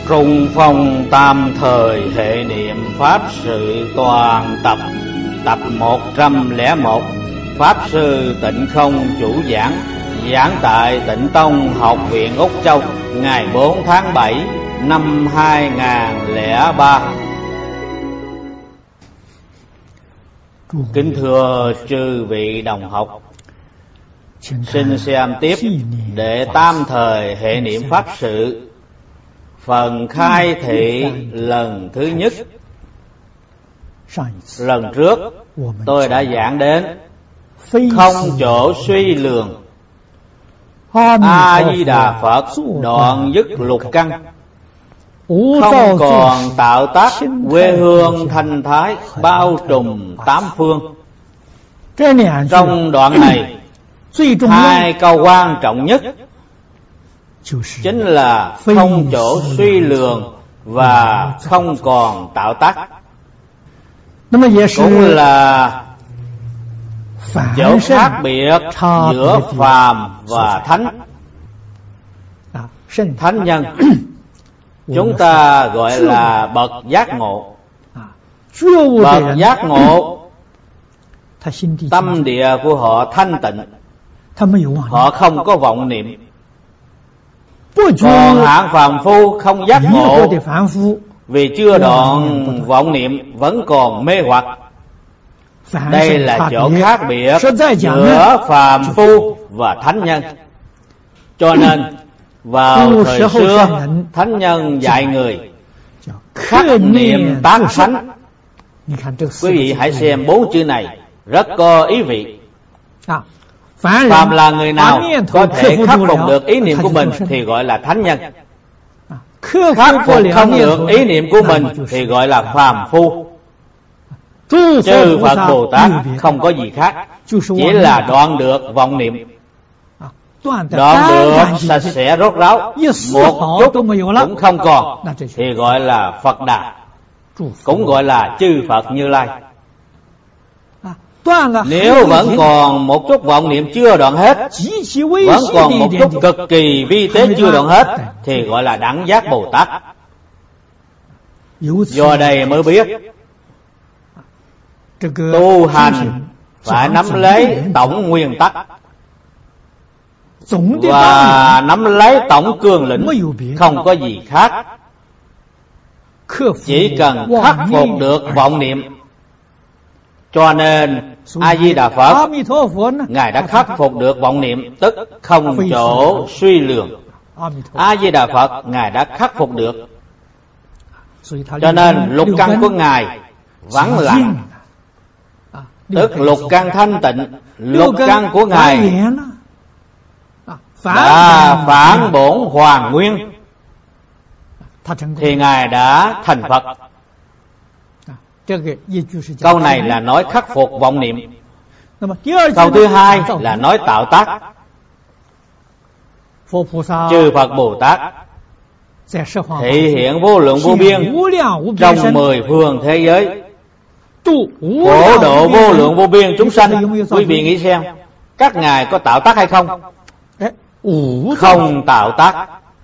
Sùng phong tam thời hệ niệm Pháp sự toàn tập. Tập 101. Pháp sư Tịnh Không chủ giảng. Giảng tại Tịnh Tông Học viện Úc Châu, ngày 4 tháng 7 năm 2003. Kính thưa chư vị đồng học, xin xem tiếp đệ tam thời hệ niệm Pháp sự, phần khai thị lần thứ nhất. Lần trước tôi đã giảng đến không chỗ suy lường. A Di Đà Phật đoạn dứt lục căn, không còn tạo tác quê hương thanh thái bao trùm tám phương. Trong đoạn này, hai câu quan trọng nhất chính là không chỗ suy lường và không còn tạo tác, cũng là chỗ khác biệt giữa phàm và thánh. Thánh nhân chúng ta gọi là bậc giác ngộ. Bậc giác ngộ, tâm địa của họ thanh tịnh, họ không có vọng niệm. Còn hạng phàm phu không giác ngộ, vì chưa đoạn vọng niệm vẫn còn mê hoặc. Đây là chỗ khác biệt giữa phàm phu và thánh nhân. Cho nên vào thời xưa, thánh nhân dạy người khắc niệm tán thánh. Quý vị hãy xem 4 chữ này rất có ý vị. Phàm là người nào có thể khắc phục được ý niệm của mình thì gọi là thánh nhân. Khắc phục không được ý niệm của mình thì gọi là phàm phu. Chư Phật Bồ Tát không có gì khác, chỉ là đoạn được vọng niệm, đoạn được sạch sẽ rốt ráo, một chút cũng không còn, thì gọi là Phật Đà, cũng gọi là chư Phật Như Lai. Nếu vẫn còn một chút vọng niệm chưa đoạn hết, vẫn còn một chút cực kỳ vi tế chưa đoạn hết, thì gọi là đẳng giác Bồ Tát. Do đây mới biết tu hành phải nắm lấy tổng nguyên tắc và nắm lấy tổng cương lĩnh, không có gì khác. Chỉ cần khắc phục được vọng niệm. Cho nên A Di Đà Phật, Ngài đã khắc phục được vọng niệm, tức không chỗ suy lường. A Di Đà Phật Ngài đã khắc phục được, cho nên lục căn của Ngài vắng lặng, tức lục căn thanh tịnh. Lục căn của Ngài đã phản bổn hoàn nguyên, thì Ngài đã thành Phật. Câu này là nói khắc phục vọng niệm. Câu thứ hai là nói tạo tác. Chư Phật Bồ Tát thể hiện vô lượng vô biên trong 10 phương thế giới, phổ độ vô lượng vô biên chúng sanh. Quý vị nghĩ xem, các ngài có tạo tác hay không? Không tạo tác.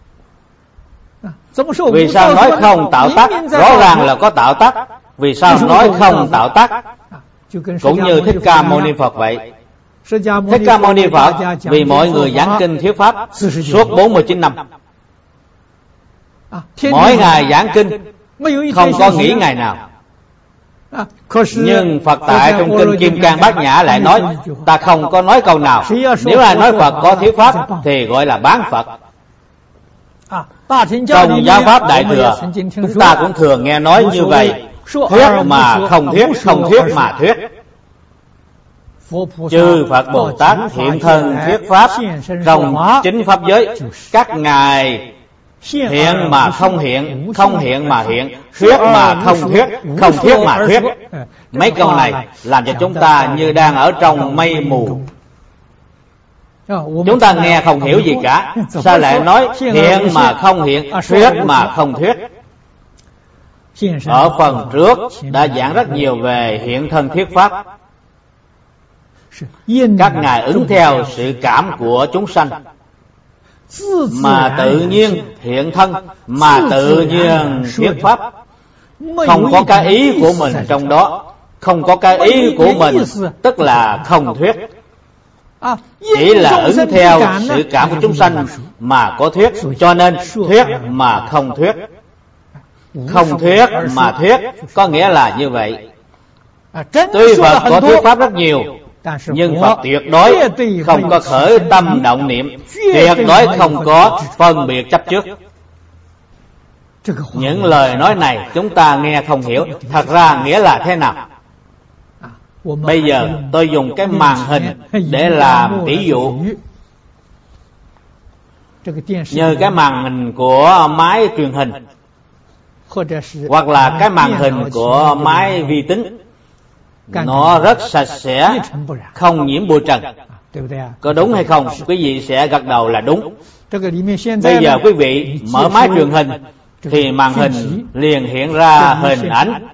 Vì sao nói không tạo tác? Rõ ràng là có tạo tác. Vì sao nói không tạo tác? Cũng như Thích Ca Mâu Ni Phật vậy. Thích Ca Mâu Ni Phật vì mọi người giảng kinh thuyết pháp suốt 49 năm, mỗi ngày giảng kinh, không có nghỉ ngày nào. Nhưng Phật tại trong kinh Kim Cang Bát Nhã lại nói, ta không có nói câu nào. Nếu ai nói Phật có thuyết pháp thì gọi là bán Phật. Trong giáo pháp Đại Thừa, chúng ta cũng thường nghe nói như vậy: thuyết mà không thuyết, không thuyết mà thuyết. Chư Phật Bồ Tát hiện thân thuyết pháp trong chính pháp giới. Các ngài hiện mà không hiện, không hiện mà hiện, thuyết mà không thuyết, không thuyết mà thuyết. Mấy câu này làm cho chúng ta như đang ở trong mây mù. Chúng ta nghe không hiểu gì cả. Sao lại nói hiện mà không hiện, thuyết mà không thuyết? Ở phần trước đã giảng rất nhiều về hiện thân thuyết pháp. Các ngài ứng theo sự cảm của chúng sanh. mà tự nhiên hiện thân, mà tự nhiên thuyết pháp. Không có cái ý của mình trong đó, không có cái ý của mình, tức là không thuyết. Chỉ là ứng theo sự cảm của chúng sanh mà có thuyết, cho nên thuyết mà không thuyết. Không thuyết mà thuyết có nghĩa là như vậy. Tuy Phật có thuyết pháp rất nhiều, nhưng Phật tuyệt đối không có khởi tâm động niệm, tuyệt đối không có phân biệt chấp trước. Những lời nói này chúng ta nghe không hiểu, thật ra nghĩa là thế nào? Bây giờ tôi dùng cái màn hình để làm ví dụ. Như cái màn hình của máy truyền hình, hoặc là cái màn hình của máy vi tính, nó rất sạch sẽ, không nhiễm bụi trần. Có đúng hay không? Quý vị sẽ gật đầu là đúng. Bây giờ quý vị mở máy truyền hình thì màn hình liền hiện ra hình ảnh.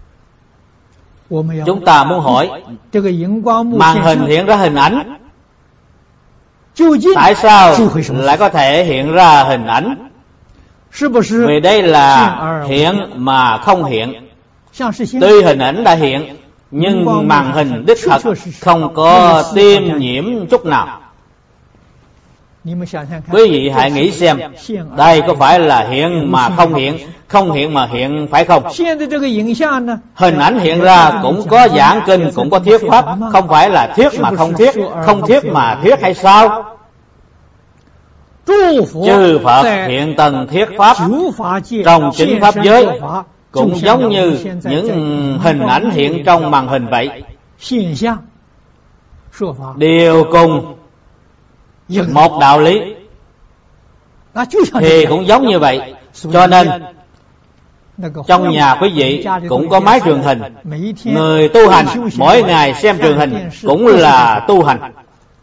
Chúng ta muốn hỏi, màn hình hiện ra hình ảnh, tại sao lại có thể hiện ra hình ảnh? Vì đây là hiện mà không hiện. Tuy hình ảnh đã hiện, nhưng màn hình đích thật không có tiêm nhiễm chút nào. Quý vị hãy nghĩ xem, đây có phải là hiện mà không hiện, không hiện mà hiện, phải không? Hình ảnh hiện ra cũng có giảng kinh, cũng có thuyết pháp, không phải là thuyết mà không thuyết, không thuyết mà thuyết hay sao? Chư Phật hiện tầng thuyết pháp trong chính pháp giới, cũng giống như những hình ảnh hiện trong màn hình vậy. Đều cùng một đạo lý thì cũng giống như vậy. Cho nên trong nhà quý vị cũng có máy truyền hình. Người tu hành mỗi ngày xem truyền hình cũng là tu hành.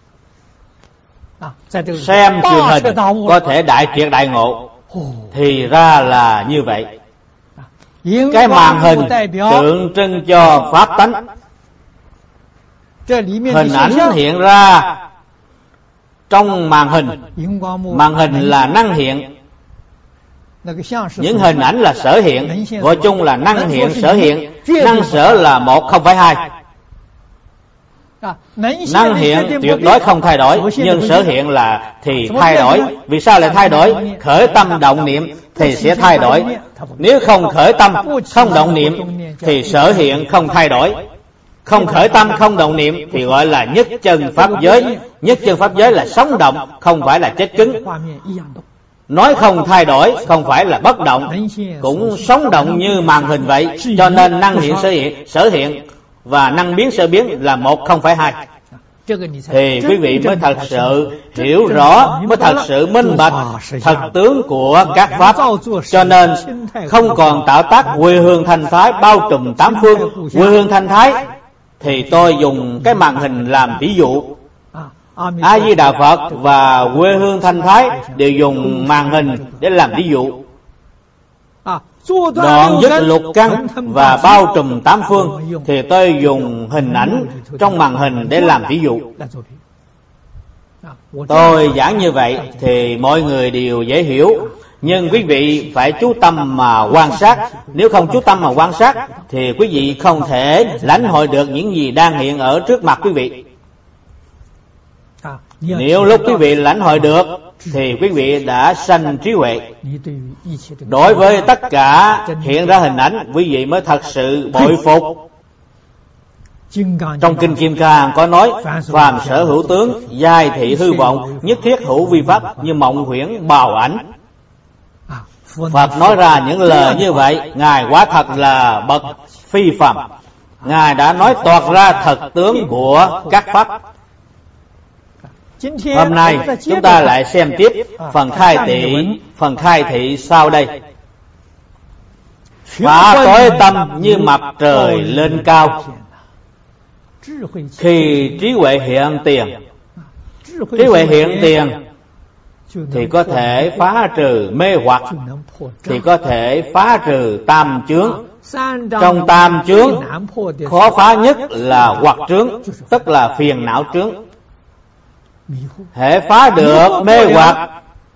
Xem truyền hình có thể đại triệt đại ngộ, thì ra là như vậy. Cái màn hình tượng trưng cho pháp tánh. Hình ảnh hiện ra trong màn hình. Màn hình là năng hiện, những hình ảnh là sở hiện. Gọi chung là năng hiện, sở hiện. Năng sở là một, không phải hai. Năng hiện tuyệt đối không thay đổi, nhưng sở hiện là thì thay đổi. Vì sao lại thay đổi? Khởi tâm động niệm thì sẽ thay đổi. Nếu không khởi tâm, không động niệm thì sở hiện không thay đổi. Không khởi tâm, không động niệm thì gọi là nhất chân pháp giới. Nhất chân pháp giới là sống động, không phải là chết cứng. Nói không thay đổi, không phải là bất động, cũng sống động như màn hình vậy. Cho nên năng hiện, sở hiện và năng biến, sở biến là một, không phải hai. Thì quý vị mới thật sự hiểu rõ, mới thật sự minh bạch thật tướng của các pháp. Cho nên không còn tạo tác quê hương thanh thái bao trùm tám phương. Quê hương thanh thái thì tôi dùng cái màn hình làm ví dụ. A Di Đà Phật và quê hương thanh thái đều dùng màn hình để làm ví dụ. Đoạn dứt lục căn và bao trùm tám phương thì tôi dùng hình ảnh trong màn hình để làm ví dụ. Tôi giảng như vậy thì mọi người đều dễ hiểu. Nhưng quý vị phải chú tâm mà quan sát. Nếu không chú tâm mà quan sát thì quý vị không thể lãnh hội được những gì đang hiện ở trước mặt quý vị. Nếu lúc quý vị lãnh hội được thì quý vị đã sanh trí huệ. Đối với tất cả hiện ra hình ảnh, quý vị mới thật sự bội phục. Trong Kinh Kim Cang có nói, phàm sở hữu tướng, giai thị hư vọng, nhất thiết hữu vi pháp, như mộng huyễn bào ảnh. Phật nói ra những lời như vậy, Ngài quá thật là bậc phi phàm. Ngài đã nói toạc ra thật tướng của các pháp. Hôm nay chúng ta lại xem tiếp phần khai thị sau đây. Phá tối tâm như mặt trời lên cao, khi trí huệ hiện tiền. Trí huệ hiện tiền thì có thể phá trừ mê hoặc, thì có thể phá trừ tam chướng. Trong tam chướng, khó phá nhất là hoặc trướng, tức là phiền não trướng. Hễ phá được mê hoặc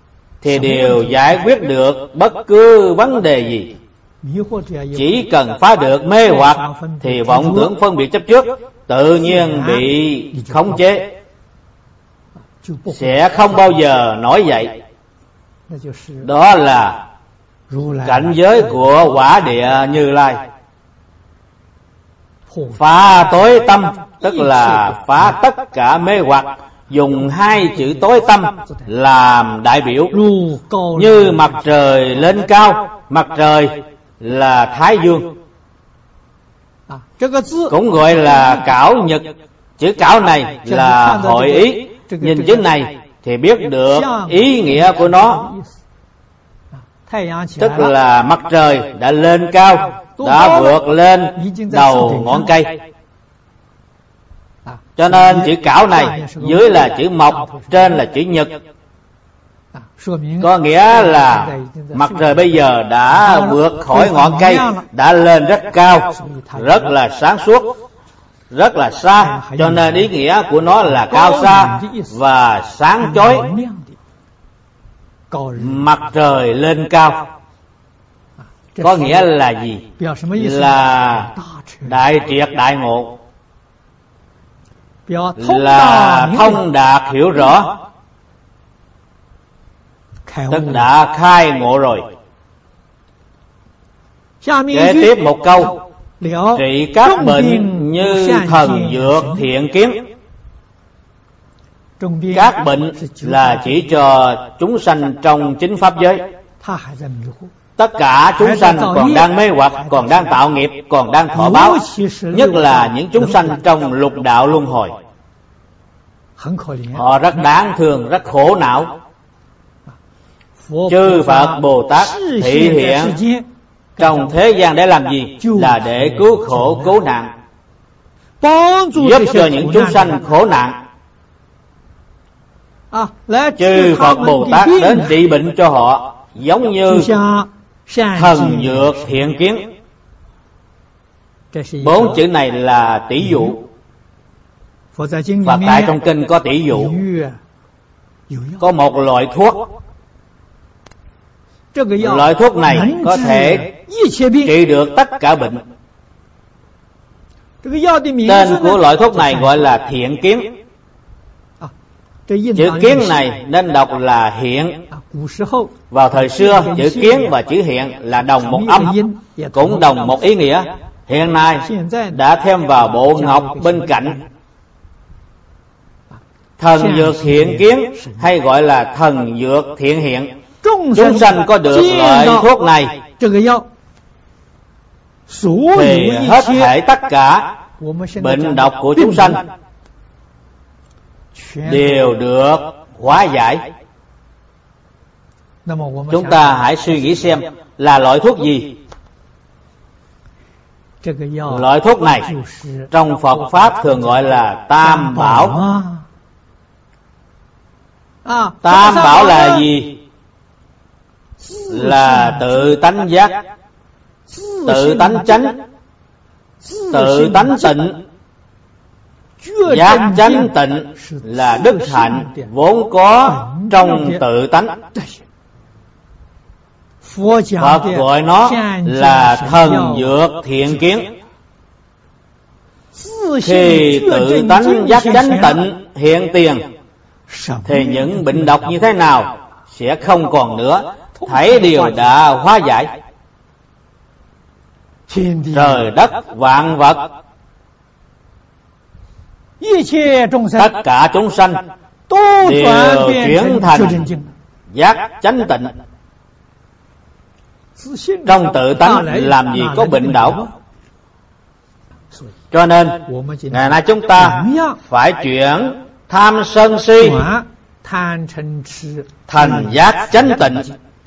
thì đều giải quyết được bất cứ vấn đề gì. Chỉ cần phá được mê hoặc thì vọng tưởng phân biệt chấp trước tự nhiên bị khống chế, sẽ không bao giờ nổi dậy. Đó là cảnh giới của quả địa Như Lai. Phá tối tâm tức là phá tất cả mê hoặc, dùng hai chữ tối tâm làm đại biểu. Như mặt trời lên cao, mặt trời là Thái Dương, cũng gọi là cảo nhật. Chữ cảo này là hội ý. Nhìn chữ này thì biết được ý nghĩa của nó, tức là mặt trời đã lên cao, đã vượt lên đầu ngọn cây. Cho nên chữ cảo này dưới là chữ mộc, trên là chữ nhật, có nghĩa là mặt trời bây giờ đã vượt khỏi ngọn cây, đã lên rất cao, rất là sáng suốt, rất là xa. Cho nên ý nghĩa của nó là cao xa và sáng chói. Mặt trời lên cao có nghĩa là gì? Là đại triệt đại ngộ, là thông đạt hiểu rõ, tức đã khai ngộ rồi. Kế tiếp một câu: trị các bệnh như thần dược thiện kiến. Các bệnh là chỉ cho chúng sanh trong chính pháp giới. Tất cả chúng sanh còn đang mê hoặc, còn đang tạo nghiệp, còn đang thọ báo, nhất là những chúng sanh trong lục đạo luân hồi. Họ rất đáng thương, rất khổ não. Chư Phật Bồ Tát thị hiện trong thế gian để làm gì? Là để cứu khổ cứu nạn, giúp cho những chúng sanh khổ nạn. Chư Phật Bồ Tát đến trị bệnh cho họ, giống như thần dược thiện kiến. 4 chữ này là tỷ dụ. Phật tại trong kinh có tỷ dụ. Có một loại thuốc, loại thuốc này có thể trị được tất cả bệnh. Tên của loại thuốc này gọi là thiện kiến. Chữ kiến này nên đọc là hiện. Vào thời xưa, chữ kiến và chữ hiện là đồng một âm, cũng đồng một ý nghĩa. Hiện nay đã thêm vào bộ ngọc bên cạnh. Thần dược thiện kiến hay gọi là thần dược thiện hiện. Chúng sanh có được loại thuốc này thì hết thảy tất cả bệnh độc của chúng sanh đều được hóa giải. Chúng ta hãy suy nghĩ xem là loại thuốc gì. Loại thuốc này trong Phật Pháp thường gọi là Tam Bảo. Tam Bảo là gì? Là tự tánh giác, tự tánh chánh, tự tánh tịnh. Giác chánh tịnh là đức hạnh vốn có trong tự tánh. Phật gọi nó là thần dược thiện kiến. Khi tự tánh giác chánh tịnh hiện tiền thì những bệnh độc như thế nào sẽ không còn nữa, thảy đều đã hóa giải. Trời đất vạn vật, tất cả chúng sanh đều chuyển thành giác chánh tịnh. Trong tự tánh làm gì có bệnh độc. Cho nên ngày nay chúng ta phải chuyển tham sân si thành giác chánh tịnh,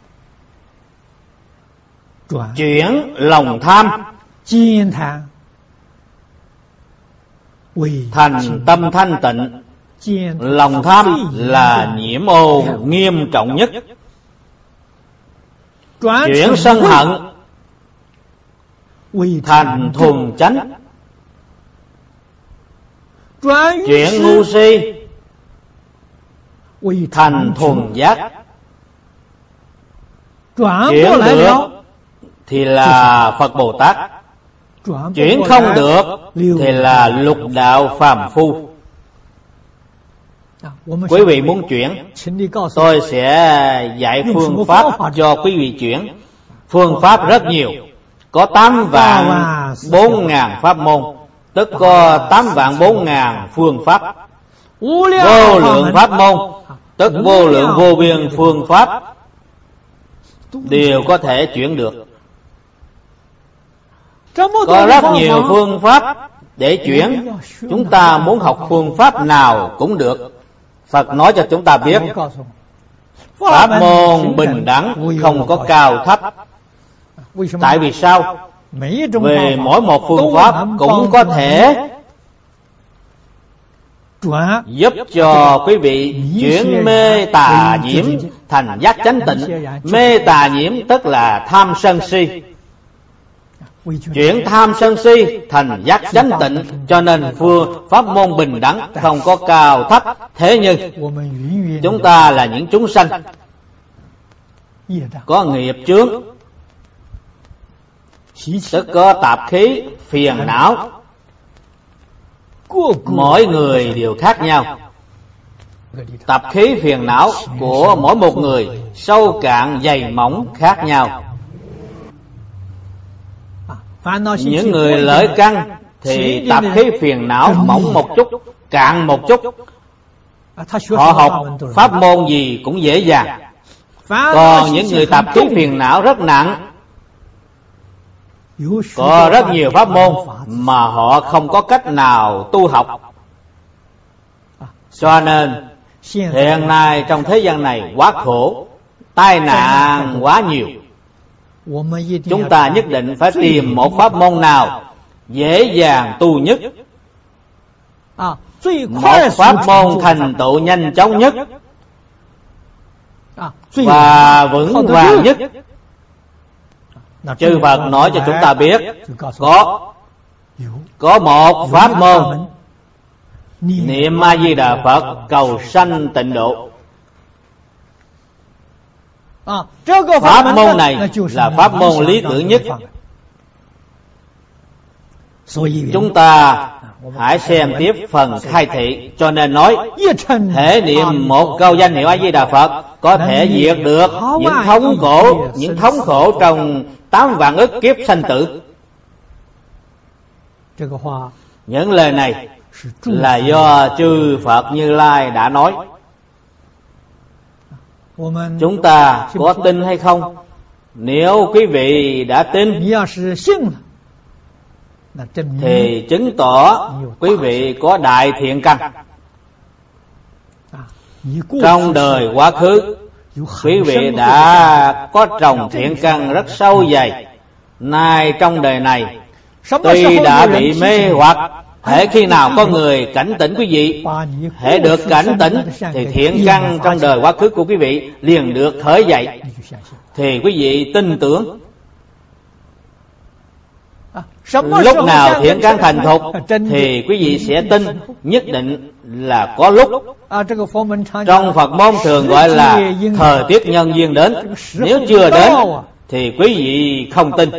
chuyển lòng tham thành tâm thanh tịnh. Lòng tham là nhiễm ô nghiêm trọng nhất. Chuyển sân hận thành thuần chánh. Chuyển ngu si thành thuần giác. Chuyển được thì là Phật Bồ Tát, chuyển không được thì là lục đạo phàm phu. Quý vị muốn chuyển, tôi sẽ dạy phương pháp cho quý vị chuyển. Phương pháp rất nhiều, có 8.400.000 pháp môn, tức có 8.400.000 phương pháp. Vô lượng pháp môn, tức vô lượng vô biên phương pháp đều có thể chuyển được. Có rất nhiều phương pháp để chuyển, chúng ta muốn học phương pháp nào cũng được. Phật nói cho chúng ta biết, pháp môn bình đẳng, không có cao thấp. Tại vì sao? Vì mỗi một phương pháp cũng có thể giúp cho quý vị chuyển mê tà nhiễm thành giác chánh tịnh. Mê tà nhiễm tức là tham sân si, chuyển tham sân si thành giác chánh tịnh. Cho nên phương pháp môn bình đẳng, không có cao thấp. Thế nhưng chúng ta là những chúng sanh có nghiệp chướng, tức có tạp khí phiền não. Mỗi người đều khác nhau. Tạp khí phiền não của mỗi một người sâu cạn dày mỏng khác nhau. Những người lợi căn thì tạp khí phiền não mỏng một chút, cạn một chút, họ học pháp môn gì cũng dễ dàng. Còn những người tạp khí phiền não rất nặng, có rất nhiều pháp môn mà họ không có cách nào tu học. Cho nên hiện nay trong thế gian này quá khổ, tai nạn quá nhiều. Chúng ta nhất định phải tìm một pháp môn nào dễ dàng tu nhất, một pháp môn thành tựu nhanh chóng nhất và vững vàng nhất. Chư Phật nói cho chúng ta biết, có một pháp môn niệm A Di Đà Phật cầu sanh tịnh độ. Pháp môn này là pháp môn lý tưởng nhất. Chúng ta hãy xem tiếp phần khai thị. Cho nên nói, thể niệm một câu danh hiệu A Di Đà Phật có thể diệt được những thống khổ trong 8 vạn ức kiếp sanh tử. Những lời này là do chư Phật Như Lai đã nói. Chúng ta có tin hay không? Nếu quý vị đã tin thì chứng tỏ quý vị có đại thiện căn. Trong đời quá khứ, quý vị đã có trồng thiện căn rất sâu dày. Nay trong đời này, tuy đã bị mê hoặc, hễ khi nào có người cảnh tỉnh quý vị, hễ được cảnh tỉnh thì thiện căn trong đời quá khứ của quý vị liền được khởi dậy. Thì quý vị tin tưởng. Lúc nào thiện căn thành thục thì quý vị sẽ tin, nhất định là có lúc. Trong Phật môn thường gọi là thời tiết nhân duyên đến. Nếu chưa đến thì quý vị không tin.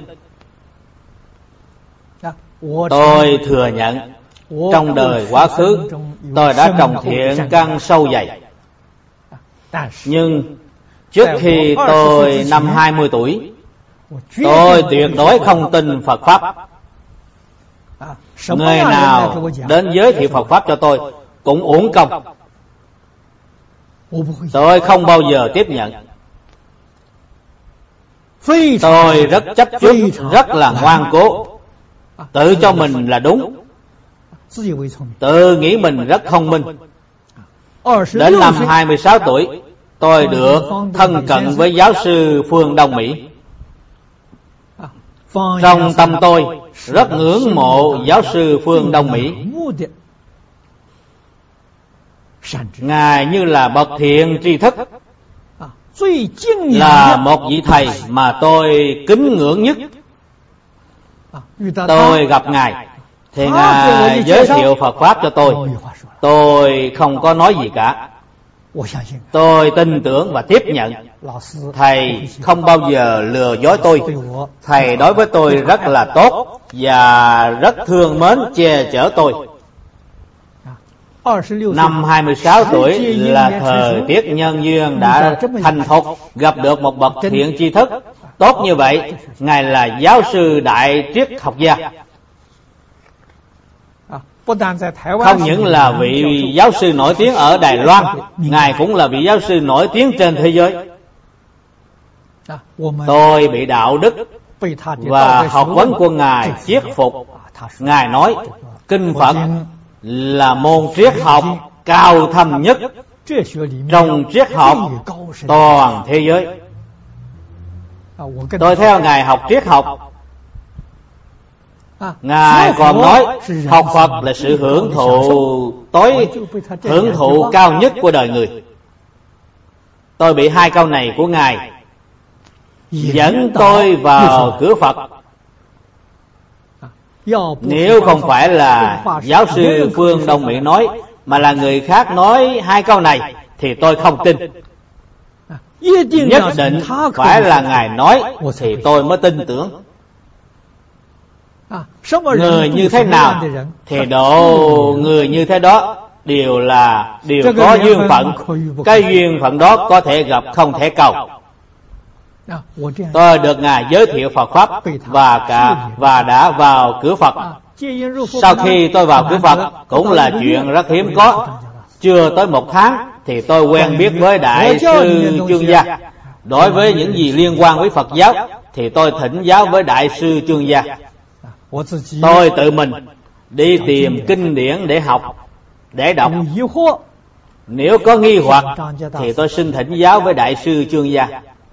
Tôi thừa nhận, trong đời quá khứ tôi đã trồng thiện căn sâu dày. Nhưng trước khi tôi năm 20 tuổi, tôi tuyệt đối không tin Phật Pháp. Người nào đến giới thiệu Phật Pháp cho tôi cũng uổng công. Tôi không bao giờ tiếp nhận. Tôi rất chấp trước, rất là ngoan cố, tự cho mình là đúng, tự nghĩ mình rất thông minh. Đến năm 26 tuổi, tôi được thân cận với giáo sư Phương Đông Mỹ. Trong tâm tôi rất ngưỡng mộ giáo sư Phương Đông Mỹ. Ngài như là bậc thiện tri thức, là một vị thầy mà tôi kính ngưỡng nhất. Tôi gặp Ngài thì Ngài giới thiệu Phật Pháp cho tôi không có nói gì cả. Tôi tin tưởng và tiếp nhận. Thầy không bao giờ lừa dối tôi. Thầy đối với tôi rất là tốt và rất thương mến che chở tôi. Năm 26 tuổi là thời tiết nhân duyên đã thành thục, gặp được một bậc thiện tri thức tốt như vậy. Ngài là giáo sư đại triết học gia. Không những là vị giáo sư nổi tiếng ở Đài Loan, Ngài cũng là vị giáo sư nổi tiếng trên thế giới. Tôi bị đạo đức và học vấn của Ngài thuyết phục. Ngài nói kinh Phật là môn triết học cao thâm nhất trong triết học toàn thế giới. Tôi theo Ngài học triết học. Ngài còn nói học Phật là sự hưởng thụ cao nhất của đời người. Tôi bị hai câu này của Ngài dẫn tôi vào cửa Phật. Nếu không phải là giáo sư Phương Đông Mỹ nói, mà là người khác nói hai câu này, thì tôi không tin. Nhất định phải là Ngài nói thì tôi mới tin tưởng. Người như thế nào thì độ người như thế đó đều có duyên phận. Cái duyên phận đó có thể gặp, không thể cầu. Tôi được Ngài giới thiệu Phật Pháp và đã vào cửa Phật. Sau khi tôi vào cửa Phật cũng là chuyện rất hiếm có. Chưa tới 1 tháng thì tôi quen biết với Đại sư Chương Gia. Đối với những gì liên quan với Phật giáo thì tôi thỉnh giáo với Đại sư Chương Gia. Tôi tự mình đi tìm kinh điển để học, để đọc. Nếu có nghi hoặc thì tôi xin thỉnh giáo với Đại sư Chương Gia.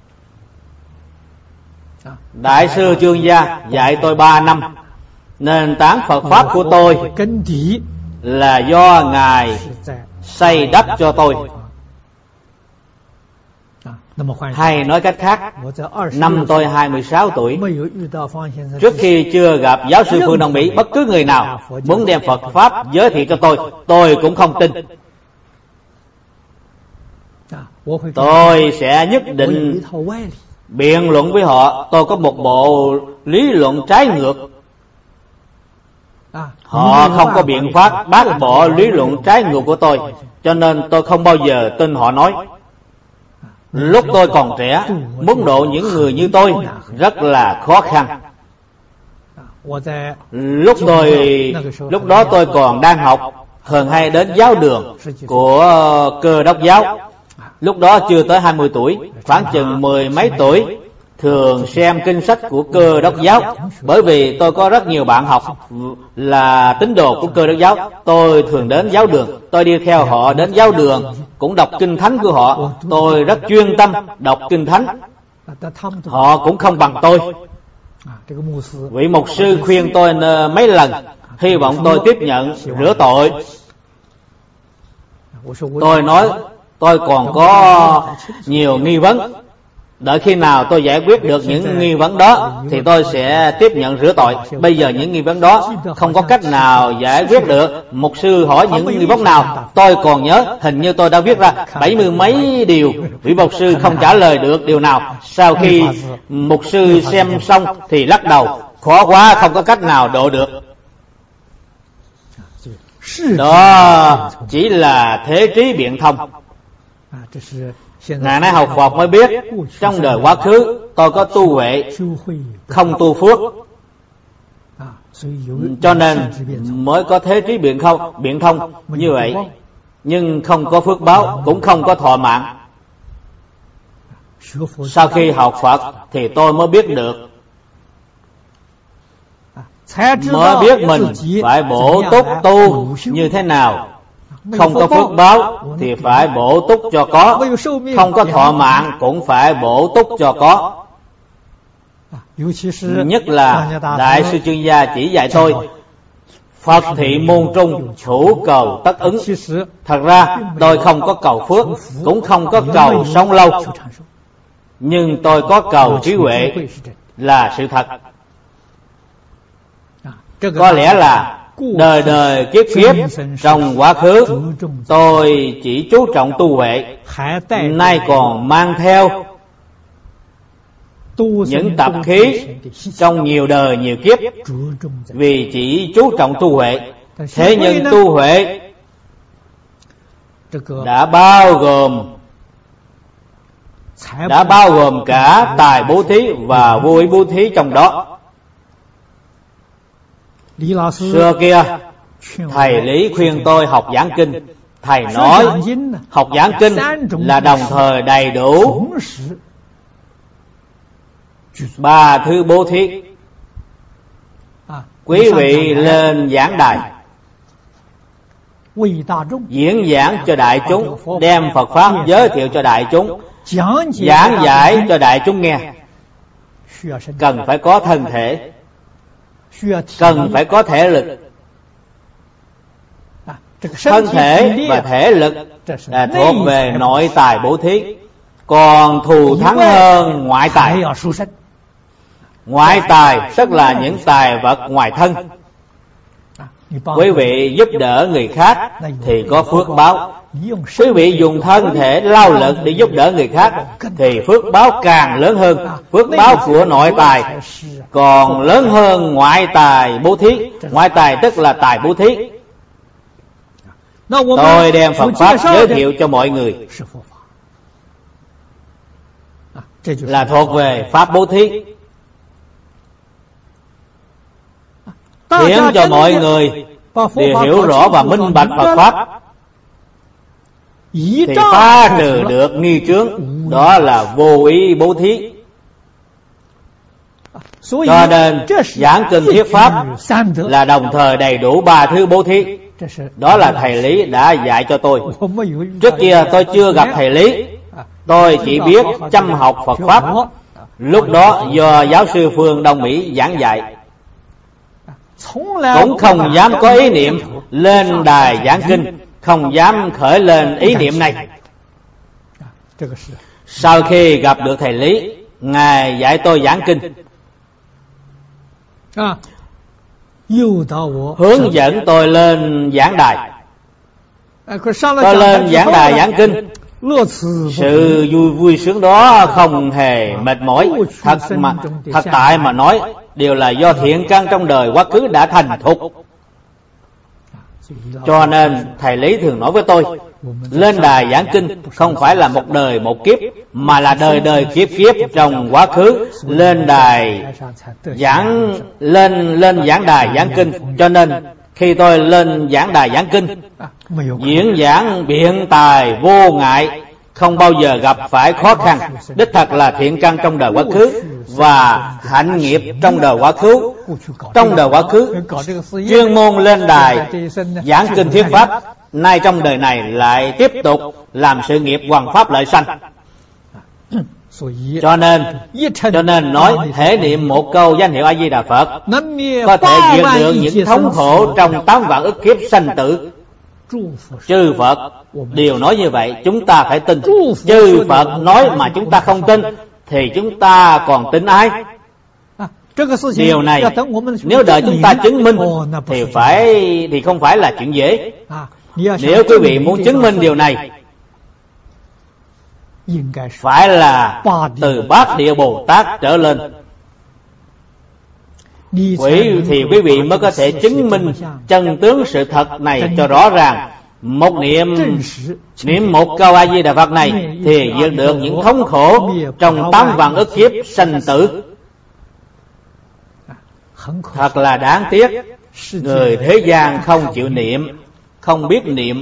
Đại sư Chương Gia dạy tôi 3 năm. Nền tảng Phật Pháp của tôi là do Ngài xây đắp cho tôi. Hay nói cách khác, năm tôi 26 tuổi, trước khi chưa gặp giáo sư Phương Đông Mỹ, bất cứ người nào muốn đem Phật Pháp giới thiệu cho tôi cũng không tin. Tôi sẽ nhất định biện luận với họ. Tôi có một bộ lý luận trái ngược. Họ không có biện pháp bác bỏ lý luận trái ngược của tôi, cho nên tôi không bao giờ tin họ nói. Lúc tôi còn trẻ, muốn độ những người như tôi rất là khó khăn. Lúc đó tôi còn đang học, thường hay đến giáo đường của Cơ Đốc giáo. Lúc đó chưa tới 20 tuổi, khoảng chừng 10 mấy tuổi, thường xem kinh sách của Cơ Đốc giáo. Bởi vì tôi có rất nhiều bạn học là tín đồ của Cơ Đốc giáo. Tôi thường đến giáo đường, tôi đi theo họ đến giáo đường, cũng đọc kinh thánh của họ. Tôi rất chuyên tâm đọc kinh thánh. Họ cũng không bằng tôi. Vị mục sư khuyên tôi mấy lần, hy vọng tôi tiếp nhận rửa tội. Tôi nói tôi còn có nhiều nghi vấn. Đợi khi nào tôi giải quyết được những nghi vấn đó thì tôi sẽ tiếp nhận rửa tội. Bây giờ những nghi vấn đó không có cách nào giải quyết được. Mục sư hỏi những nghi vấn nào, tôi còn nhớ hình như tôi đã viết ra 70 mấy điều. Vị mục sư không trả lời được điều nào. Sau khi mục sư xem xong thì lắc đầu, khó quá, không có cách nào độ được. Đó chỉ là thế trí biện thông. Ngày nay học Phật mới biết, trong đời quá khứ tôi có tu huệ, không tu phước, cho nên mới có thế trí biện thông như vậy. Nhưng không có phước báo, cũng không có thọ mạng. Sau khi học Phật thì tôi mới biết được, mới biết mình phải bổ túc tu như thế nào. Không có phước báo thì phải bổ túc cho có, không có thọ mạng cũng phải bổ túc cho có. Nhất là Đại sư Chương Gia chỉ dạy tôi, Phật thị môn trung, hữu cầu tất ứng. Thật ra tôi không có cầu phước, cũng không có cầu sống lâu, nhưng tôi có cầu trí huệ là sự thật. Có lẽ là đời đời kiếp kiếp trong quá khứ tôi chỉ chú trọng tu huệ, nay còn mang theo những tập khí trong nhiều đời nhiều kiếp, vì chỉ chú trọng tu huệ. Thế nhưng tu huệ đã bao gồm cả tài bố thí và vô ý bố thí trong đó. Xưa kia thầy Lý khuyên tôi học giảng kinh. Thầy nói học giảng kinh là đồng thời đầy đủ 3 thứ bố thí. Quý vị lên giảng đài diễn giảng cho đại chúng, đem Phật Pháp giới thiệu cho đại chúng, giảng giải cho đại chúng nghe. Cần phải có thân thể, cần phải có thể lực. Thân thể và thể lực là thuộc về nội tài bố thí, còn thù thắng hơn ngoại tài. Ngoại tài tức là những tài vật ngoài thân. Quý vị giúp đỡ người khác thì có phước báo. Quý vị dùng thân thể lao lực để giúp đỡ người khác thì phước báo càng lớn hơn. Phước báo của nội tài còn lớn hơn ngoại tài bố thí. Ngoại tài tức là tài bố thí. Tôi đem Phật Pháp giới thiệu cho mọi người là thuộc về Pháp bố thí, khiến cho mọi người đều hiểu rõ và minh bạch Phật Pháp, thì phá trừ được nghi chướng, đó là vô ý bố thí. Cho nên giảng kinh thuyết Pháp là đồng thời đầy đủ 3 thứ bố thí. Đó là thầy Lý đã dạy cho tôi. Trước kia tôi chưa gặp thầy Lý, tôi chỉ biết chăm học Phật Pháp. Lúc đó do giáo sư Phương Đông Mỹ giảng dạy, cũng không dám có ý niệm lên đài giảng kinh, không dám khởi lên ý niệm này. Sau khi gặp được thầy Lý, Ngài dạy tôi giảng kinh, hướng dẫn tôi lên giảng đài. Tôi lên giảng đài giảng kinh, sự vui sướng đó không hề mệt mỏi. Thật tại mà nói, đều là do thiện căn trong đời quá khứ đã thành thục. Cho nên thầy Lý thường nói với tôi, lên đài giảng kinh không phải là một đời một kiếp, mà là đời đời kiếp kiếp trong quá khứ lên đài giảng đài giảng kinh. Cho nên khi tôi lên giảng đài giảng kinh, diễn giảng biện tài vô ngại, không bao giờ gặp phải khó khăn. Đích thật là thiện căn trong đời quá khứ và hạnh nghiệp trong đời quá khứ. Trong đời quá khứ chuyên môn lên đài giảng kinh thuyết Pháp, nay trong đời này lại tiếp tục làm sự nghiệp hoằng pháp lợi sanh. Cho nên nói thể niệm một câu danh hiệu A Di Đà Phật có thể diệt được những thống khổ trong 8 vạn ức kiếp sanh tử. Chư Phật đều nói như vậy, chúng ta phải tin. Chư Phật nói mà chúng ta không tin thì chúng ta còn tin ai? Điều này nếu đợi chúng ta chứng minh thì không phải là chuyện dễ. Nếu quý vị muốn chứng minh điều này, phải là từ Bát Địa Bồ Tát trở lên, thì quý vị mới có thể chứng minh chân tướng sự thật này cho rõ ràng. Một niệm một câu A Di Đà Phật này thì diệt được những thống khổ trong 8 vạn ức kiếp sanh tử. Thật là đáng tiếc, người thế gian không chịu niệm, không biết niệm.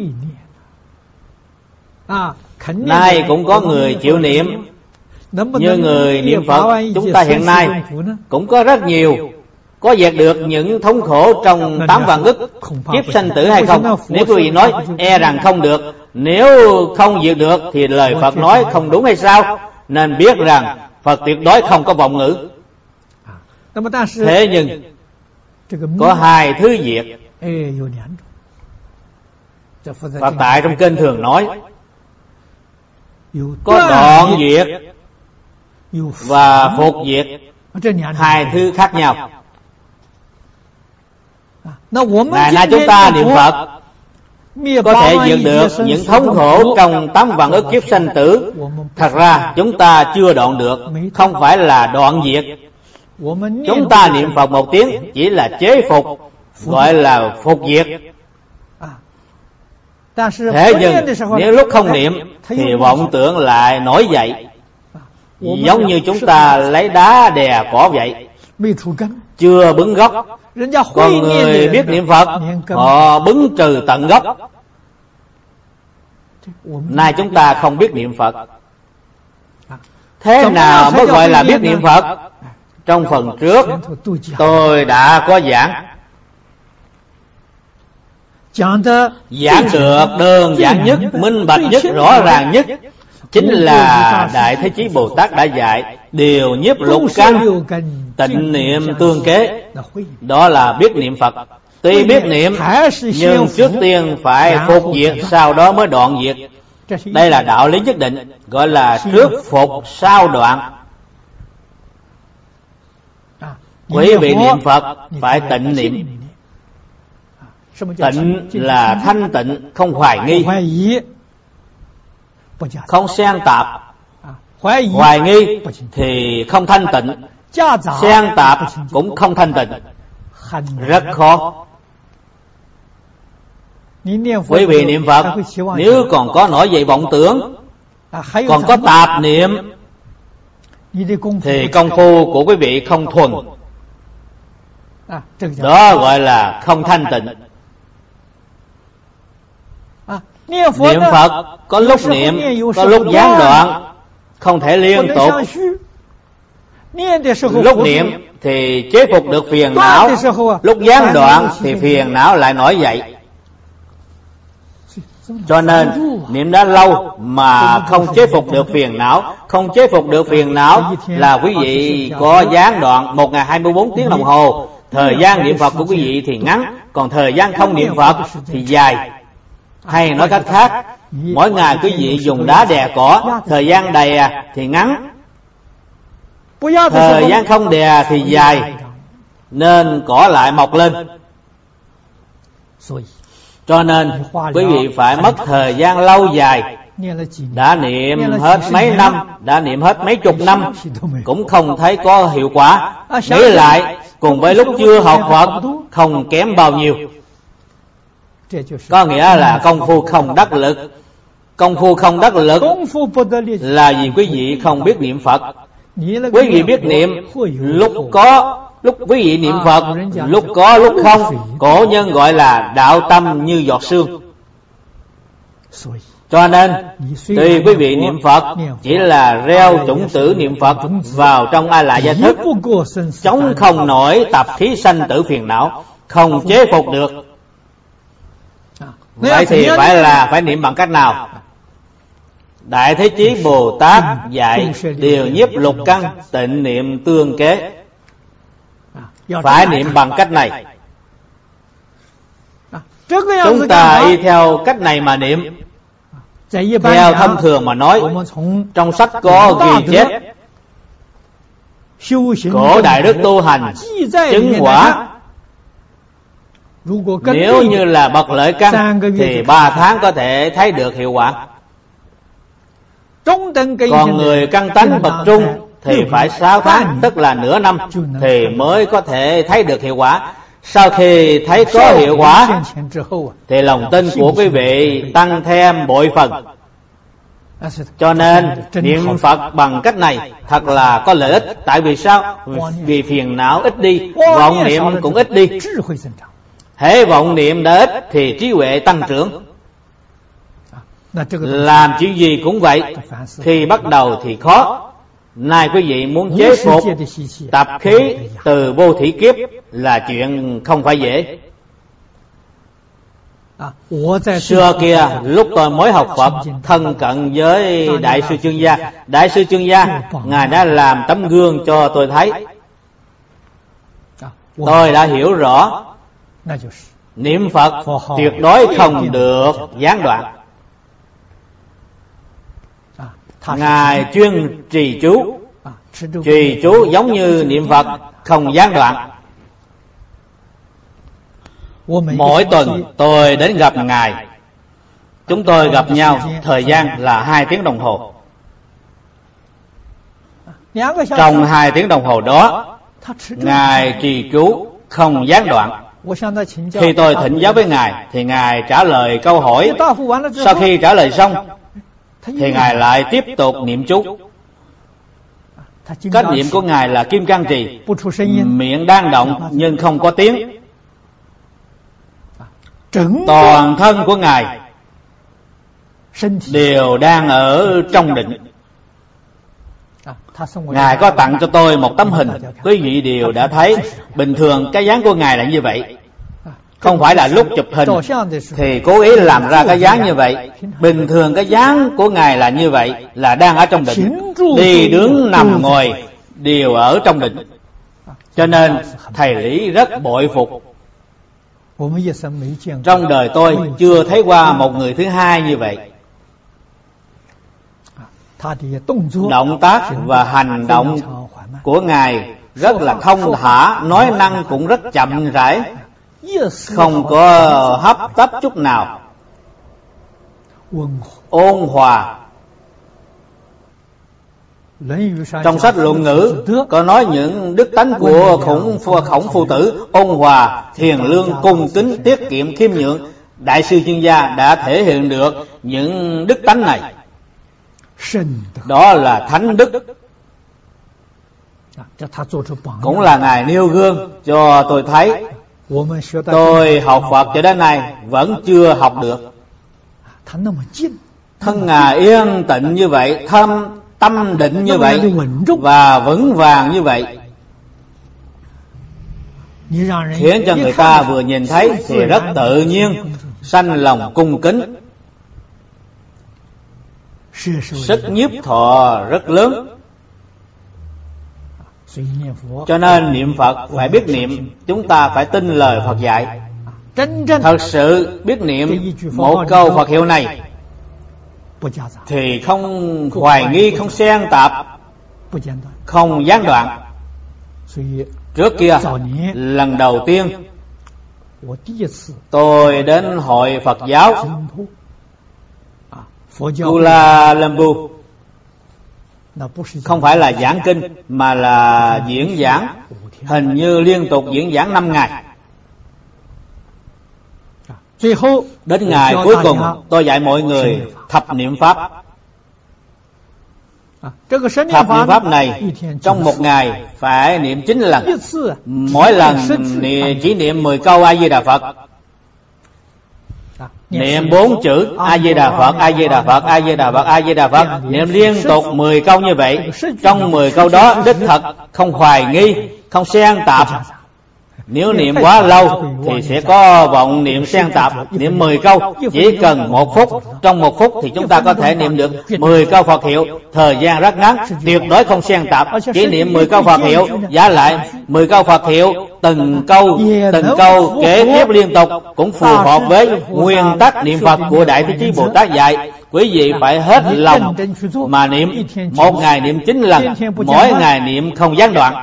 Nay cũng có người chịu niệm, như người niệm Phật chúng ta hiện nay cũng có rất nhiều. Có diệt được những thống khổ trong 8 vạn ức kiếp sanh tử hay không? Nếu quý vị nói e rằng không được, nếu không diệt được thì lời Phật nói không đúng hay sao? Nên biết rằng Phật tuyệt đối không có vọng ngữ. Thế nhưng có 2 thứ diệt. Phật tại trong kinh thường nói có đoạn diệt và phục diệt, 2 thứ khác nhau. Ngày nay chúng ta niệm Phật có thể diệt được những thống khổ trong 8 vạn ức kiếp sanh tử. Thật ra chúng ta chưa đoạn được, không phải là đoạn diệt. Chúng ta niệm Phật một tiếng chỉ là chế phục, gọi là phục diệt. Thế nhưng nếu lúc không niệm thì vọng tưởng lại nổi dậy, giống như chúng ta lấy đá đè cỏ vậy, chưa bứng gốc. Còn người biết niệm Phật, họ bứng trừ tận gốc. Nay chúng ta không biết niệm Phật. Thế nào mới gọi là biết niệm Phật? Trong phần trước tôi đã có giảng được đơn giản nhất, minh bạch nhất, rõ ràng nhất, chính là Đại Thế Chí Bồ Tát đã dạy điều nhiếp lục căn, tịnh niệm tương kế. Đó là biết niệm Phật. Tuy biết niệm nhưng trước tiên phải phục diệt, sau đó mới đoạn diệt. Đây là đạo lý nhất định, gọi là trước phục sau đoạn. Quý vị niệm Phật phải tịnh niệm. Tịnh là thanh tịnh, không hoài nghi, không xen tạp. Hoài nghi thì không thanh tịnh, xen tạp cũng không thanh tịnh, rất khó. Quý vị niệm Phật nếu còn có nổi dậy vọng tưởng, còn có tạp niệm, thì công phu của quý vị không thuần. Đó gọi là không thanh tịnh. Niệm Phật có lúc niệm, có lúc gián đoạn, không thể liên tục. Lúc niệm thì chế phục được phiền não, lúc gián đoạn thì phiền não lại nổi dậy. Cho nên niệm đã lâu mà không chế phục được phiền não. Không chế phục được phiền não là quý vị có gián đoạn 1 ngày 24 tiếng đồng hồ. Thời gian niệm Phật của quý vị thì ngắn, còn thời gian không niệm Phật thì dài. Hay nói cách khác, mỗi ngày quý vị dùng đá đè cỏ, thời gian đè thì ngắn, thời gian không đè thì dài, nên cỏ lại mọc lên. Cho nên quý vị phải mất thời gian lâu dài. Đã niệm hết mấy năm, đã niệm hết mấy chục năm cũng không thấy có hiệu quả. Nghĩ lại cùng với lúc chưa học Phật không kém bao nhiêu. Có nghĩa là công phu không đắc lực. Công phu không đắc lực là vì quý vị không biết niệm Phật. Quý vị biết niệm, lúc có lúc quý vị niệm Phật, lúc có lúc không. Cổ nhân gọi là đạo tâm như giọt sương. Cho nên tuy quý vị niệm Phật chỉ là gieo chủng tử niệm Phật vào trong A Lại Gia Thức, chống không nổi tập khí sanh tử phiền não, không chế phục được. Vậy thì phải niệm bằng cách nào? Đại Thế Chí Bồ Tát dạy điều nhiếp lục căn, tịnh niệm tương kế. Phải niệm bằng cách này. Chúng ta y theo cách này mà niệm. Theo thông thường mà nói, trong sách có ghi chép cổ đại đức tu hành chứng quả. Nếu như là bậc lợi căn thì 3 tháng có thể thấy được hiệu quả. Còn người căn tánh bậc trung thì phải 6 tháng, tức là nửa năm thì mới có thể thấy được hiệu quả. Sau khi thấy có hiệu quả thì lòng tin của quý vị tăng thêm bội phần. Cho nên niệm Phật bằng cách này thật là có lợi ích. Tại vì sao? Vì phiền não ít đi, vọng niệm cũng ít đi. Hễ vọng niệm đã ít thì trí huệ tăng trưởng. Làm chuyện gì cũng vậy, khi bắt đầu thì khó. Nay quý vị muốn chế phục tập khí từ vô thủy kiếp là chuyện không phải dễ. Xưa kia lúc tôi mới học Phật, thân cận với Đại sư Chương Gia. Đại sư Chương Gia Ngài đã làm tấm gương cho tôi thấy. Tôi đã hiểu rõ niệm Phật tuyệt đối không được gián đoạn. Ngài chuyên trì chú. Trì chú giống như niệm Phật, không gián đoạn. Mỗi tuần tôi đến gặp Ngài, Chúng tôi gặp nhau thời gian là 2 tiếng đồng hồ. Trong 2 tiếng đồng hồ đó, Ngài trì chú không gián đoạn. Khi tôi thỉnh giáo với Ngài thì Ngài trả lời câu hỏi. Sau khi trả lời xong thì Ngài lại tiếp tục niệm chú. Cách niệm của Ngài là kim cang trì, miệng đang động nhưng không có tiếng. Toàn thân của Ngài đều đang ở trong định. Ngài có tặng cho tôi một tấm hình, quý vị đều đã thấy. Bình thường cái dáng của Ngài là như vậy, không phải là lúc chụp hình thì cố ý làm ra cái dáng như vậy. Bình thường cái dáng của Ngài là như vậy, là đang ở trong định. Đi đứng nằm ngồi đều ở trong định. Cho nên thầy Lý rất bội phục. Trong đời tôi chưa thấy qua một người thứ hai như vậy. Động tác và hành động của Ngài rất là thông thả, nói năng cũng rất chậm rãi, không có hấp tấp chút nào, ôn hòa. Trong sách Luận Ngữ có nói những đức tánh của Khổng Phu Tử: ôn hòa, hiền lương, cung kính, tiết kiệm, khiêm nhượng. Đại sư chuyên gia đã thể hiện được những đức tánh này. Đó là thánh đức. Cũng là Ngài nêu gương cho tôi thấy. Tôi học Phật cho đến nay vẫn chưa học được. Thân Ngài yên tịnh như vậy, tâm định như vậy và vững vàng như vậy, khiến cho người ta vừa nhìn thấy thì rất tự nhiên, sanh lòng cung kính. Sức nhiếp thọ rất lớn. Cho nên niệm Phật phải biết niệm. Chúng ta phải tin lời Phật dạy. Thật sự biết niệm một câu Phật hiệu này thì không hoài nghi, không xen tạp, không gián đoạn. Trước kia, lần đầu tiên tôi đến hội Phật giáo Kuala Lumpur, không phải là giảng kinh mà là diễn giảng, hình như liên tục diễn giảng 5 ngày. Đến ngày cuối cùng tôi dạy mọi người thập niệm pháp. Thập niệm pháp này trong một ngày phải niệm 9 lần. Mỗi lần chỉ niệm 10 câu A Di Đà Phật. Niệm 4 chữ A Di Đà Phật, A Di Đà Phật, A Di Đà Phật, A Di Đà Phật. Niệm liên tục 10 câu như vậy. Trong 10 câu đó đích thật không hoài nghi, không xen tạp. Nếu niệm quá lâu thì sẽ có vọng niệm xen tạp. Niệm 10 câu chỉ cần 1 phút. Trong 1 phút thì chúng ta có thể niệm được 10 câu Phật hiệu. Thời gian rất ngắn, tuyệt đối không xen tạp. Chỉ niệm 10 câu Phật hiệu, giả lại 10 câu Phật hiệu, từng câu kế tiếp liên tục, cũng phù hợp với nguyên tắc niệm Phật của Đại Thế Chí Bồ Tát dạy. Quý vị phải hết lòng mà niệm. Một ngày niệm 9 lần, mỗi ngày niệm không gián đoạn.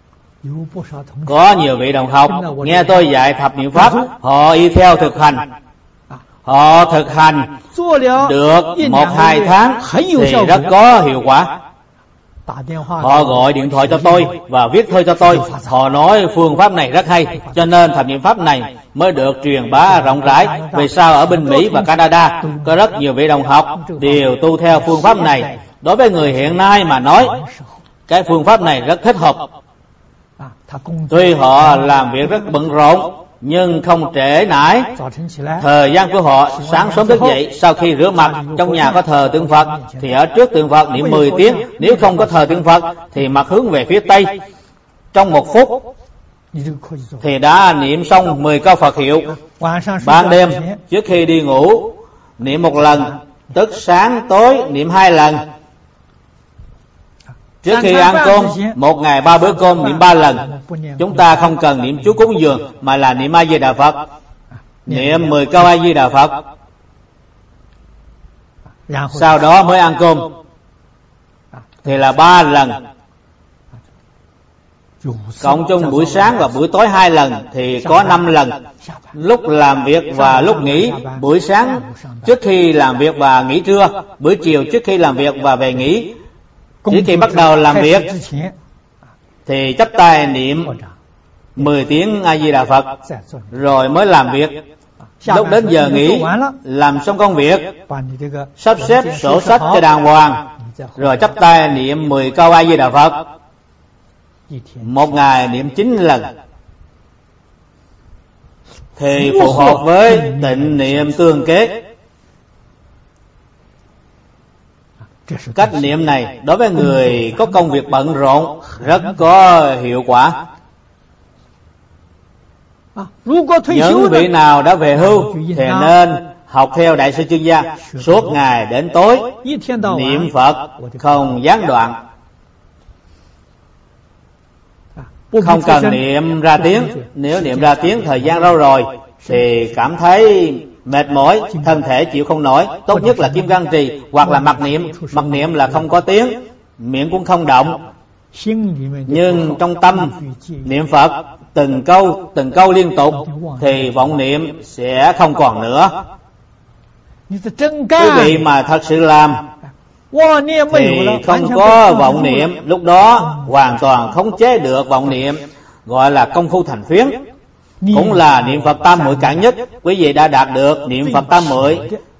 Có nhiều vị đồng học nghe tôi dạy thập niệm pháp, họ y theo thực hành. Họ thực hành được 1-2 tháng thì rất có hiệu quả. Họ gọi điện thoại cho tôi và viết thư cho tôi. Họ nói phương pháp này rất hay, cho nên thập niệm pháp này mới được truyền bá rộng rãi. Vì sao ở bên Mỹ và Canada có rất nhiều vị đồng học đều tu theo phương pháp này. Đối với người hiện nay mà nói, cái phương pháp này rất thích hợp. Tuy họ làm việc rất bận rộn nhưng không trễ nải thời gian của họ. Sáng sớm thức dậy, sau khi rửa mặt, trong nhà có thờ tượng Phật thì ở trước tượng Phật niệm 10 tiếng. Nếu không có thờ tượng Phật thì mặt hướng về phía Tây. Trong 1 phút thì đã niệm xong 10 câu Phật hiệu. Ban đêm trước khi đi ngủ niệm 1 lần, tức sáng tối niệm 2 lần. Trước khi ăn cơm, một ngày 3 bữa cơm niệm 3 lần. Chúng ta không cần niệm chú cúng dường mà là niệm A Di Đà Phật. Niệm 10 câu A Di Đà Phật. Sau đó mới ăn cơm thì là 3 lần. Cộng chung buổi sáng và buổi tối 2 lần thì có 5 lần. Lúc làm việc và lúc nghỉ. Buổi sáng trước khi làm việc và nghỉ trưa. Buổi chiều trước khi làm việc và về nghỉ. Trước khi bắt đầu làm việc thì chắp tay niệm 10 tiếng A Di Đà Phật, rồi mới làm việc. Lúc đến giờ nghỉ, làm xong công việc, sắp xếp sổ sách cho đàng hoàng, rồi chắp tay niệm 10 câu A Di Đà Phật. Một ngày niệm 9 lần thì phù hợp với tịnh niệm tương kết. Cách niệm này đối với người có công việc bận rộn rất có hiệu quả. Những vị nào đã về hưu thì nên học theo Đại sư Chương Gia, suốt ngày đến tối niệm Phật không gián đoạn. Không cần niệm ra tiếng. Nếu niệm ra tiếng thời gian lâu rồi thì cảm thấy mệt mỏi, thân thể chịu không nổi. Tốt nhất là Kim Cang Trì hoặc là mặc niệm. Mặc niệm là không có tiếng, miệng cũng không động, nhưng trong tâm niệm Phật từng câu liên tục thì vọng niệm sẽ không còn nữa. Quý vị mà thật sự làm thì không có vọng niệm, lúc đó hoàn toàn khống chế được vọng niệm, gọi là công phu thành phiến, cũng là niệm Phật tam muội cạn nhất. Quý vị đã đạt được niệm Phật tam muội,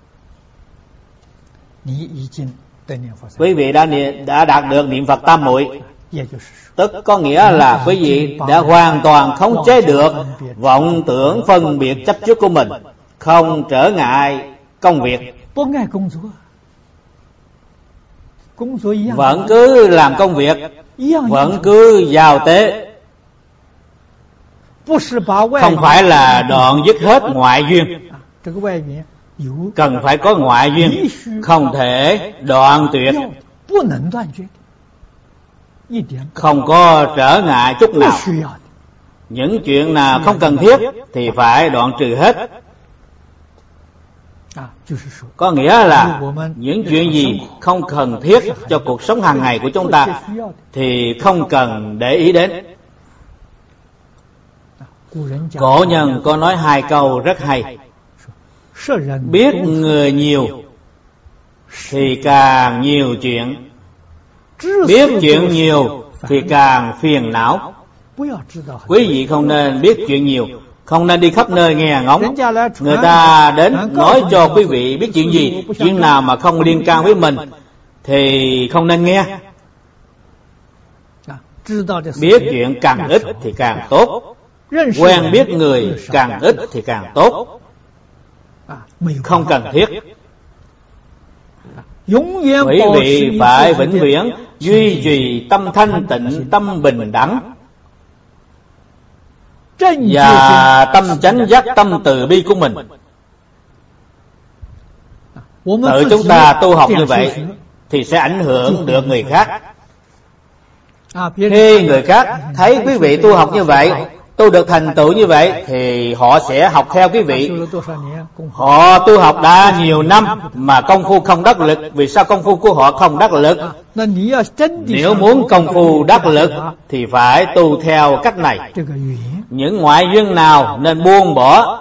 quý vị đã đạt được niệm Phật tam muội, tức có nghĩa là quý vị đã hoàn toàn khống chế được vọng tưởng phân biệt chấp trước của mình, không trở ngại công việc, vẫn cứ làm công việc, vẫn cứ giao tế. Không phải là đoạn dứt hết ngoại duyên, cần phải có ngoại duyên, không thể đoạn tuyệt, không có trở ngại chút nào. Những chuyện nào không cần thiết thì phải đoạn trừ hết. Có nghĩa là những chuyện gì không cần thiết cho cuộc sống hàng ngày của chúng ta thì không cần để ý đến. Cổ nhân có nói 2 câu rất hay: biết người nhiều thì càng nhiều chuyện, biết chuyện nhiều thì càng phiền não. Quý vị không nên biết chuyện nhiều, không nên đi khắp nơi nghe ngóng. Người ta đến nói cho quý vị biết chuyện gì, chuyện nào mà không liên can với mình thì không nên nghe. Biết chuyện càng ít thì càng tốt, quen biết người càng ít thì càng tốt, không cần thiết. Quý vị phải vĩnh viễn duy trì tâm thanh tịnh, tâm bình đẳng và tâm chánh giác, tâm từ bi của mình. Tự chúng ta tu học như vậy thì sẽ ảnh hưởng được người khác. Khi người khác thấy quý vị tu học như vậy, tu được thành tựu như vậy, thì họ sẽ học theo quý vị. Họ tu học đã nhiều năm mà công phu không đắc lực. Vì sao công phu của họ không đắc lực? Nếu muốn công phu đắc lực thì phải tu theo cách này. Những ngoại duyên nào nên buông bỏ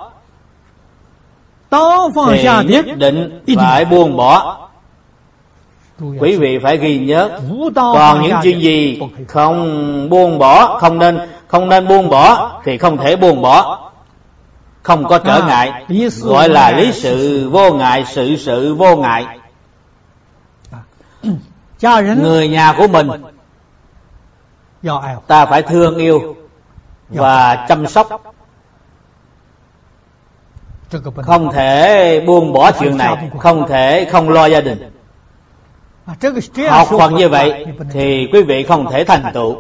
thì nhất định phải buông bỏ. Quý vị phải ghi nhớ. Còn những chuyện gì không buông bỏ, không nên buông bỏ thì không thể buông bỏ, không có trở ngại, gọi là lý sự vô ngại, sự sự vô ngại. Người nhà của mình ta phải thương yêu và chăm sóc, không thể buông bỏ chuyện này, không thể không lo gia đình. Học Phật như vậy thì quý vị không thể thành tựu.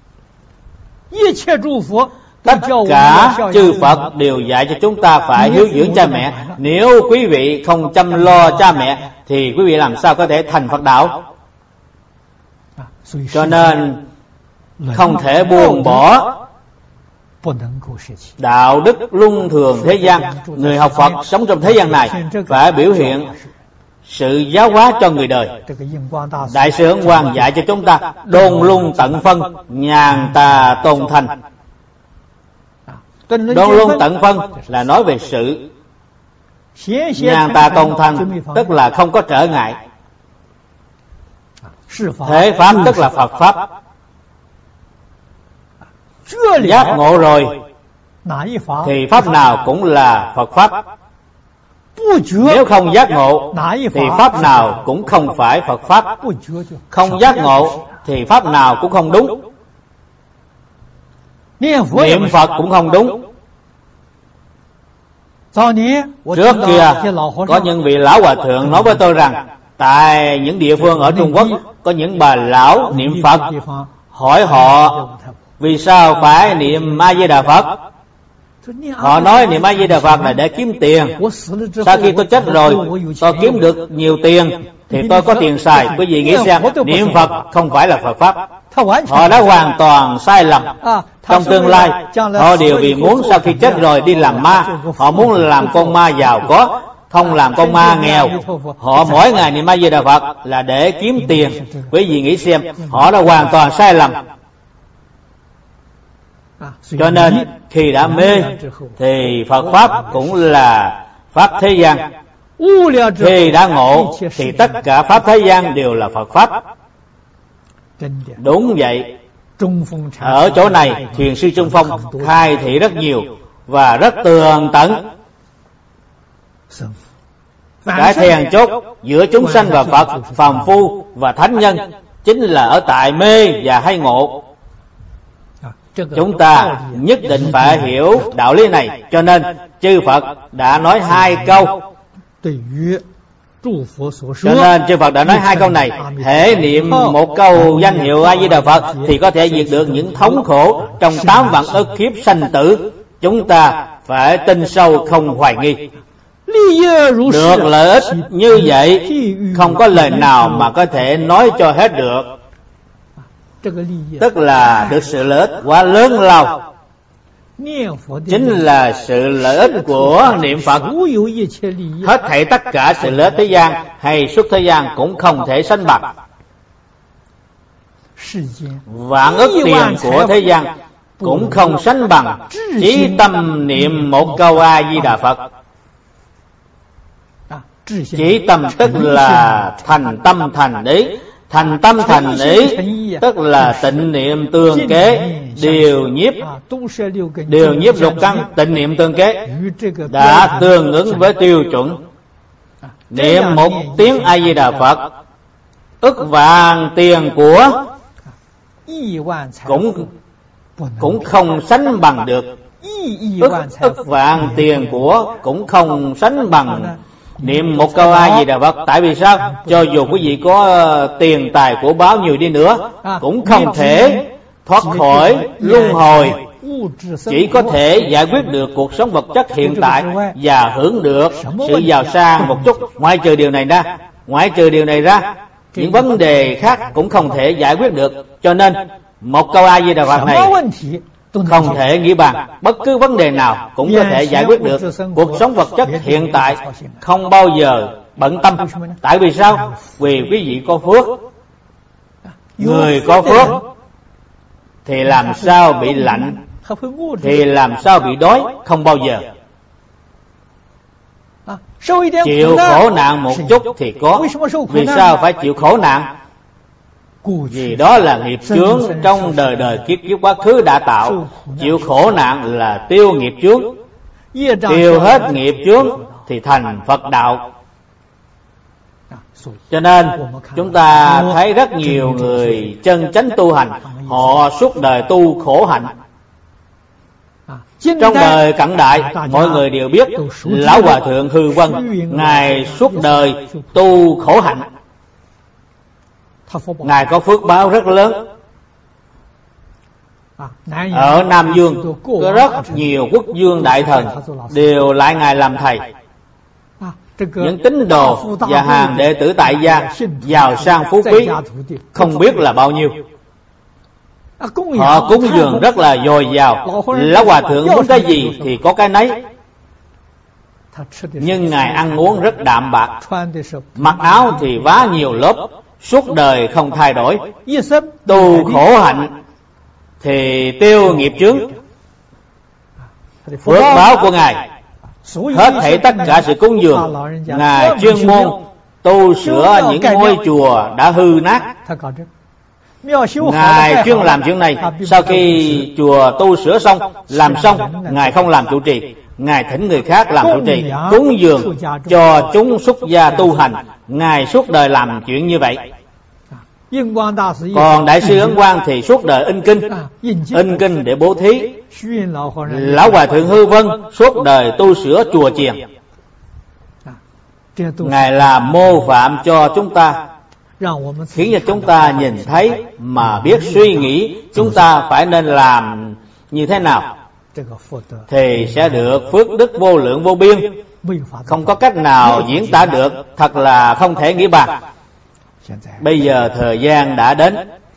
Tất cả chư Phật đều dạy cho chúng ta phải hiếu dưỡng cha mẹ. Nếu quý vị không chăm lo cha mẹ thì quý vị làm sao có thể thành Phật đạo? Cho nên không thể buông bỏ đạo đức luân thường thế gian. Người học Phật sống trong thế gian này phải biểu hiện sự giáo hóa cho người đời. Đại sư Ấn Quang dạy cho chúng ta đôn luôn tận phân, nhàn tà tôn thành. Đôn luôn tận phân là nói về sự, nhàn tà tôn thành tức là không có trở ngại. Thế pháp tức là Phật pháp. Giác ngộ rồi thì pháp nào cũng là Phật pháp. Nếu không giác ngộ thì pháp nào cũng không phải Phật pháp. Không giác ngộ thì pháp nào cũng không đúng. Niệm Phật cũng không đúng. Trước kia có những vị lão hòa thượng nói với tôi rằng tại những địa phương ở Trung Quốc có những bà lão niệm Phật, hỏi họ vì sao phải niệm A Di Đà Phật. Họ nói niệm A Di Đà Phật là để kiếm tiền. Sau khi tôi chết rồi, tôi kiếm được nhiều tiền thì tôi có tiền xài. Quý vị nghĩ xem, niệm Phật không phải là Phật pháp. Họ đã hoàn toàn sai lầm. Trong tương lai họ đều vì muốn sau khi chết rồi đi làm ma. Họ muốn làm con ma giàu có, không làm con ma nghèo. Họ mỗi ngày niệm A Di Đà Phật là để kiếm tiền. Quý vị nghĩ xem, họ đã hoàn toàn sai lầm. Cho nên khi đã mê thì Phật pháp cũng là pháp thế gian. Khi đã ngộ thì tất cả pháp thế gian đều là Phật pháp. Đúng vậy. Ở chỗ này Thiền sư Trung Phong khai thị rất nhiều và rất tường tận. Cái then chốt giữa chúng sanh và Phật, phàm phu và thánh nhân chính là ở tại mê và hay ngộ. Chúng ta nhất định phải hiểu đạo lý này. Cho nên chư Phật đã nói hai câu. Cho nên chư Phật đã nói hai câu này. Hễ niệm một câu danh hiệu A Di Đà Phật thì có thể diệt được những thống khổ trong 8 vạn ức kiếp sanh tử. Chúng ta phải tin sâu không hoài nghi. Được lợi ích như vậy không có lời nào mà có thể nói cho hết được. Tức là được sự lợi ích quá lớn lao. Chính là sự lợi ích của niệm Phật. Hết thảy tất cả sự lợi ích thế gian hay xuất thế gian cũng không thể sánh bằng. Vạn ức tiền của thế gian cũng không sánh bằng chí tâm niệm một câu A Di Đà Phật. Chí tâm tức là thành tâm thành ý. Thành tâm thành ý tức là tịnh niệm tương kế, điều nhiếp lục căn tịnh niệm tương kế đã tương ứng với tiêu chuẩn. Niệm một tiếng A Di Đà Phật, ức vạn tiền của cũng không sánh bằng được. Ức vạn tiền của cũng không sánh bằng niệm một câu A Di Đà Phật. Tại vì sao? Cho dù quý vị có tiền tài của báo nhiều đi nữa cũng không thể thoát khỏi luân hồi. Chỉ có thể giải quyết được cuộc sống vật chất hiện tại và hưởng được sự giàu sang một chút. Ngoại trừ điều này ra, những vấn đề khác cũng không thể giải quyết được. Cho nên một câu A Di Đà Phật này không thể nghĩ bàn. Bất cứ vấn đề nào cũng có thể giải quyết được. Cuộc sống vật chất hiện tại không bao giờ bận tâm. Tại vì sao? Vì quý vị có phước. Người có phước thì làm sao bị lạnh, thì làm sao bị đói, không bao giờ. Chịu khổ nạn một chút thì có. Vì sao phải chịu khổ nạn? Vì đó là nghiệp chướng trong đời đời kiếp kiếp quá khứ đã tạo. Chịu khổ nạn là tiêu nghiệp chướng. Tiêu hết nghiệp chướng thì thành Phật đạo. Cho nên chúng ta thấy rất nhiều người chân chánh tu hành, họ suốt đời tu khổ hạnh. Trong đời cận đại, mọi người đều biết Lão Hòa Thượng Hư Vân, Ngài suốt đời tu khổ hạnh. Ngài có phước báo rất lớn. Ở Nam Dương có rất nhiều quốc vương đại thần đều lại Ngài làm thầy. Những tín đồ và hàng đệ tử tại gia giàu sang phú quý không biết là bao nhiêu. Họ cúng dường rất là dồi dào. Lão Hòa Thượng muốn cái gì thì có cái nấy. nhưng Ngài ăn uống rất đạm bạc, mặc áo thì vá nhiều lớp, suốt đời không thay đổi. Tu khổ hạnh thì tiêu nghiệp chướng, phước báo của Ngài. Hết thảy tất cả sự cúng dường, Ngài chuyên môn tu sửa những ngôi chùa đã hư nát. Ngài chuyên làm chuyện này. Sau khi chùa tu sửa xong, làm xong, Ngài không làm chủ trì, Ngài thỉnh người khác làm chủ trì, cúng dường cho chúng xuất gia tu hành. Ngài suốt đời làm chuyện như vậy. Còn Đại sư Ấn Quang thì suốt đời in kinh để bố thí. Lão Hòa Thượng Hư Vân suốt đời tu sửa chùa chiền. Ngài làm mô phạm cho chúng ta, khiến cho chúng ta nhìn thấy mà biết suy nghĩ chúng ta phải nên làm như thế nào, thì sẽ được phước đức vô lượng vô biên, không có cách nào diễn tả được, thật là không thể nghĩ bàn. Bây giờ thời gian đã đến,